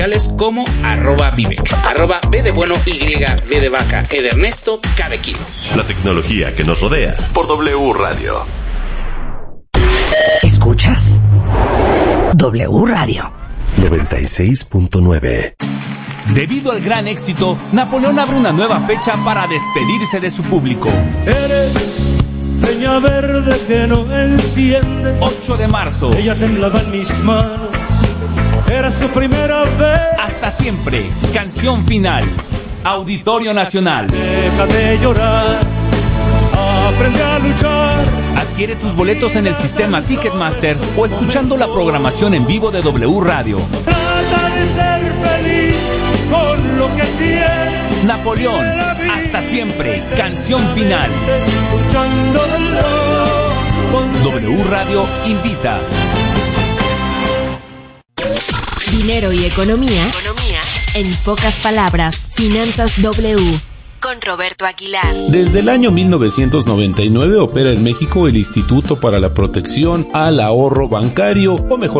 como @Vivek, @B de bueno, Y, B de vaca, E de Ernesto, K de kilo. La tecnología que nos rodea por W Radio. ¿Escuchas? W Radio 96.9. Debido al gran éxito, Napoleón abre una nueva fecha para despedirse de su público. Eres leña verde que no enciende. 8 de marzo. Ella temblaba en mis manos. Era su primera vez. Hasta siempre. Canción final. Auditorio Nacional. Deja de llorar. Aprende a luchar. Adquiere tus boletos en el sistema Ticketmaster o escuchando la programación en vivo de W Radio. Trata de ser feliz con lo que tienes. Napoleón, hasta siempre, canción final. W Radio invita. Dinero y economía. En pocas palabras, Finanzas W. Con Roberto Aguilar. Desde el año 1999 opera en México el Instituto para la Protección al Ahorro Bancario, o mejor